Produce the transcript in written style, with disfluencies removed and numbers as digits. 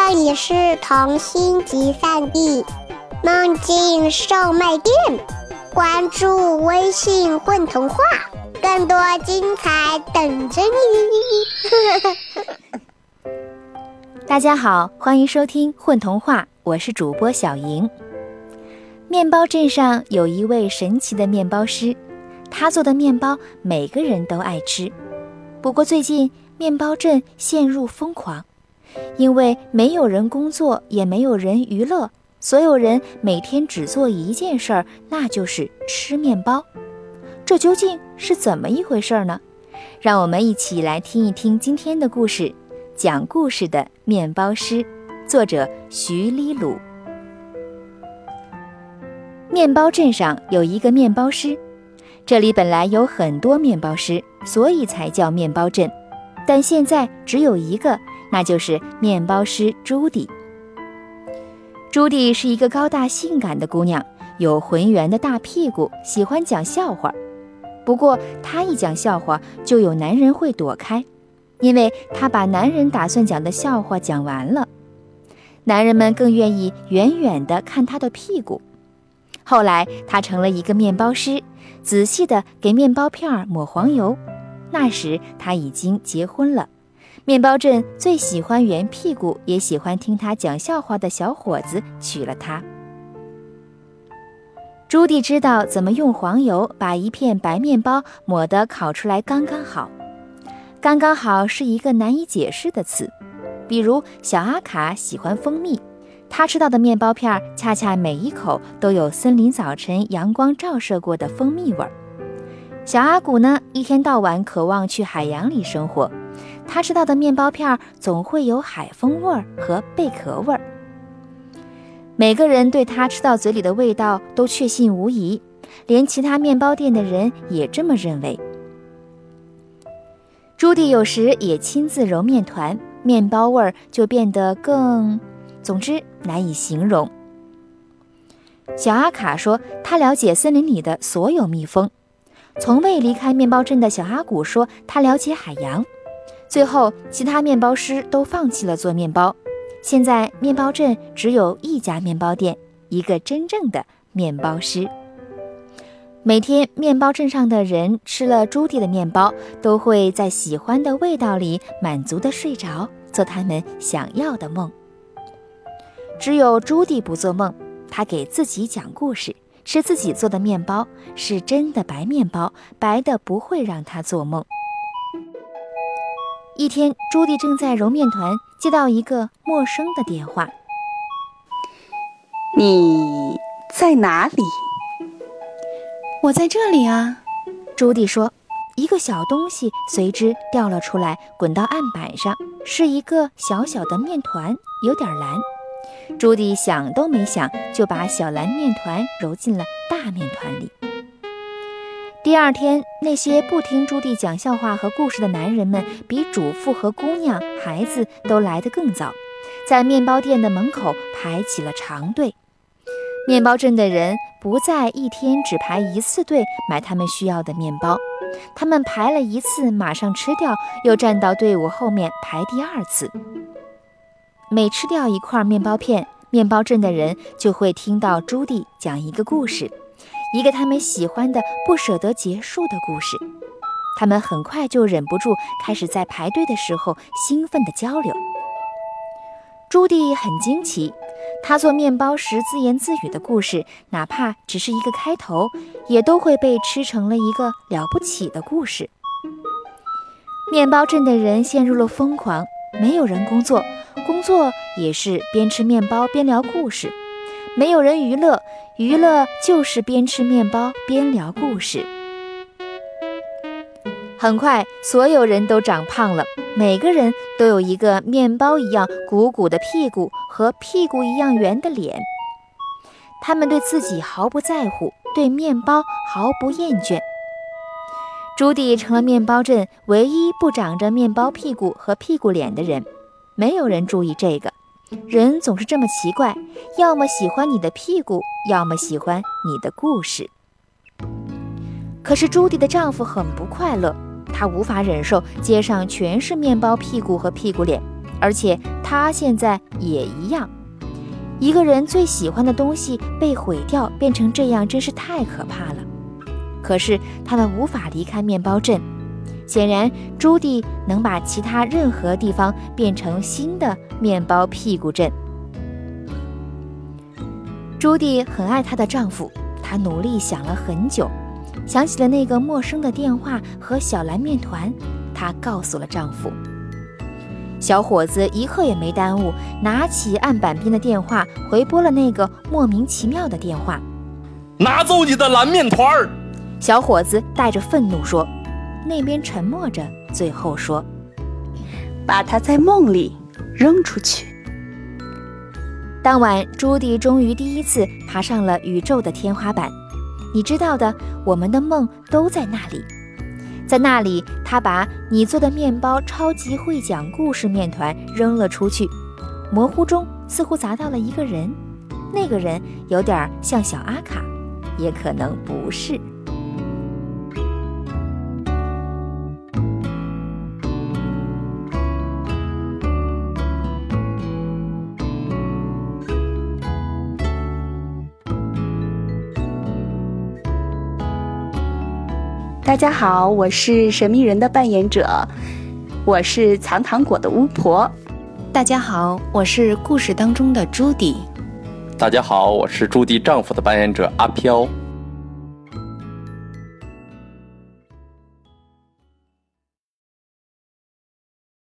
这里是童心集散地梦境售卖店，关注微信混童话，更多精彩等着你。 大家好，欢迎收听混童话，我是主播小莹。面包镇上有一位神奇的面包师，他做的面包每个人都爱吃。不过最近面包镇陷入疯狂，因为没有人工作，也没有人娱乐，所有人每天只做一件事儿，那就是吃面包。这究竟是怎么一回事呢？让我们一起来听一听今天的故事，讲故事的面包师，作者徐黎鲁。面包镇上有一个面包师，这里本来有很多面包师，所以才叫面包镇，但现在只有一个，那就是面包师朱迪。朱迪是一个高大性感的姑娘，有浑圆的大屁股，喜欢讲笑话。不过她一讲笑话就有男人会躲开，因为她把男人打算讲的笑话讲完了。男人们更愿意远远地看她的屁股。后来她成了一个面包师，仔细地给面包片抹黄油。那时她已经结婚了。面包镇最喜欢圆屁股也喜欢听她讲笑话的小伙子娶了她。朱迪知道怎么用黄油把一片白面包抹得烤出来刚刚好。刚刚好是一个难以解释的词，比如小阿卡喜欢蜂蜜，他吃到的面包片恰恰每一口都有森林早晨阳光照射过的蜂蜜味儿。小阿古呢，一天到晚渴望去海洋里生活，他吃到的面包片总会有海风味儿和贝壳味儿。每个人对他吃到嘴里的味道都确信无疑，连其他面包店的人也这么认为。朱迪有时也亲自揉面团，面包味儿就变得总之难以形容。小阿卡说他了解森林里的所有蜜蜂，从未离开面包镇的小阿古说他了解海洋。最后其他面包师都放弃了做面包，现在面包镇只有一家面包店，一个真正的面包师。每天面包镇上的人吃了朱迪的面包，都会在喜欢的味道里满足地睡着，做他们想要的梦。只有朱迪不做梦，他给自己讲故事，吃自己做的面包，是真的白面包，白的不会让他做梦。一天，朱迪正在揉面团，接到一个陌生的电话。 你在哪里？ 我在这里啊， 朱迪说。一个小东西随之掉了出来，滚到案板上，是一个小小的面团，有点蓝。朱迪想都没想，就把小蓝面团揉进了大面团里。第二天，那些不听朱迪讲笑话和故事的男人们，比主妇和姑娘、孩子都来得更早，在面包店的门口排起了长队。面包镇的人不再一天只排一次队买他们需要的面包，他们排了一次马上吃掉，又站到队伍后面排第二次。每吃掉一块面包片，面包镇的人就会听到朱迪讲一个故事，一个他们喜欢的不舍得结束的故事。他们很快就忍不住开始在排队的时候兴奋地交流。朱迪很惊奇，他做面包时自言自语的故事，哪怕只是一个开头，也都会被吃成了一个了不起的故事。面包镇的人陷入了疯狂，没有人工作也是边吃面包边聊故事，没有人娱乐就是边吃面包边聊故事。很快所有人都长胖了，每个人都有一个面包一样鼓鼓的屁股和屁股一样圆的脸。他们对自己毫不在乎，对面包毫不厌倦。朱迪成了面包镇唯一不长着面包屁股和屁股脸的人。没有人注意这个，人总是这么奇怪，要么喜欢你的屁股，要么喜欢你的故事。可是朱迪的丈夫很不快乐，他无法忍受街上全是面包屁股和屁股脸， 而且他现在也一样。一个人最喜欢的东西被毁掉，变成这样，真是太可怕了。可是他们无法离开面包镇。显然，朱迪能把其他任何地方变成新的面包屁股镇。朱迪很爱她的丈夫，她努力想了很久，想起了那个陌生的电话和小蓝面团，她告诉了丈夫。小伙子一刻也没耽误，拿起案板边的电话，回拨了那个莫名其妙的电话。 拿走你的蓝面团！ 小伙子带着愤怒说。那边沉默着，最后说： 把它在梦里扔出去。 当晚，朱迪终于第一次爬上了宇宙的天花板。你知道的，我们的梦都在那里。在那里，他把你做的面包超级会讲故事面团扔了出去，模糊中似乎砸到了一个人，那个人有点像小阿卡，也可能不是。 大家好，我是神秘人的扮演者，我是藏糖果的巫婆。 大家好，我是故事当中的朱迪。 大家好，我是朱迪丈夫的扮演者阿飘。